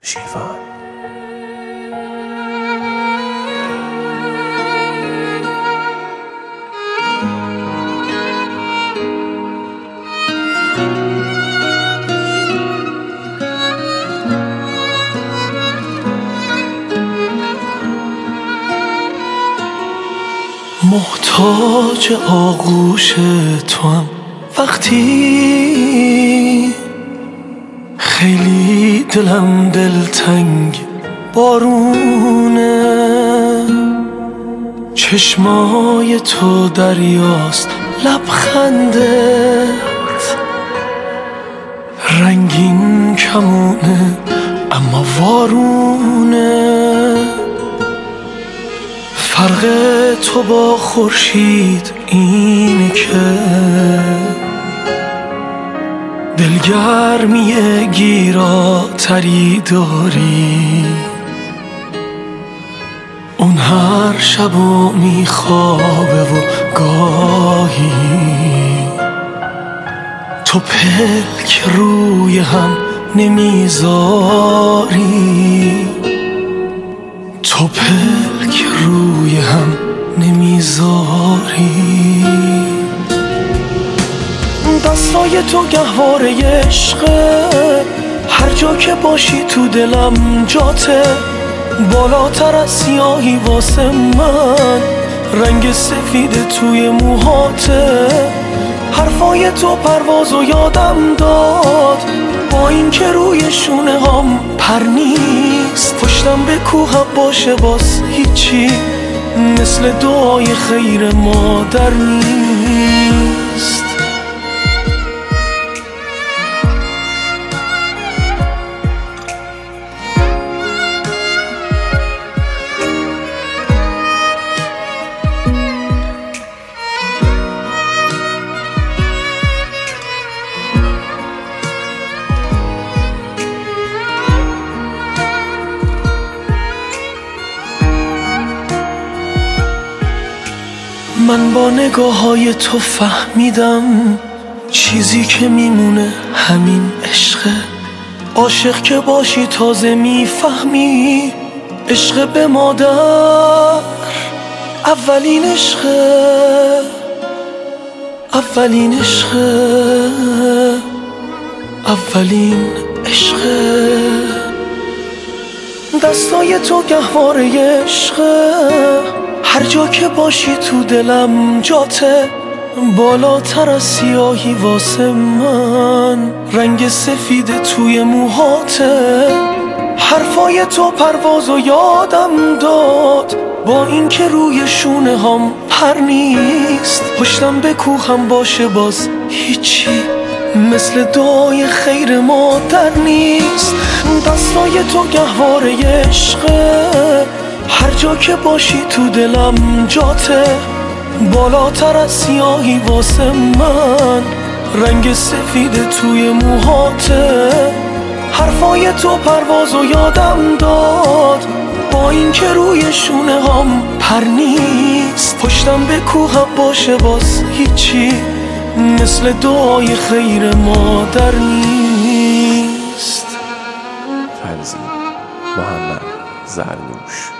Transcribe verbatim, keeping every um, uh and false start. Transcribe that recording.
شیوان. محتاج آغوش توام وقتی خیلی دلم دلتنگ بارونه، چشمای تو دریاست لبخندت رنگین کمونه اما وارونه. فرق تو با خورشید اینه که دلگرمی گیراتری داری، اون هر شبو میخوابه و گاهی تو پلک روی هم نمیذاری، تو پلک روی هم نمیذاری. دستای تو گهواره عشقه، هر جا که باشی تو دلم جاته، بالاتر از سیاهی واسه من رنگ سفید توی موهاته. حرفای تو پرواز و یادم داد، با این که روی شونه هم پر نیست. پشتم به کوه باشه باز هیچی مثل دعای خیر مادر نیست. من با نگاه های تو فهمیدم چیزی که میمونه همین عشقه. عاشق که باشی تازه میفهمی عشق به مادر اولین عشقه، اولین عشقه، اولین عشقه. دستای تو گهواره عشقه، هر جا که باشی تو دلم جاته، بالاتر از سیاهی واسه من رنگ سفید توی موهاته. حرفای تو پرواز و یادم داد، با این که روی شونه هم پر نیست. پشتم به کوهم باشه باز هیچی مثل دعای خیر مادر نیست. دستای تو گهواره عشقه، هر جا که باشی تو دلم جاته، بالاتر از سیاهی واسه من رنگ سفید توی موهاته. حرفای تو پرواز و یادم داد، با این که روی شونه هم پر نیست. پشتم به کوه باشه باز هیچی مثل دعای خیر مادر نیست. تنظیم محمد زرنوش.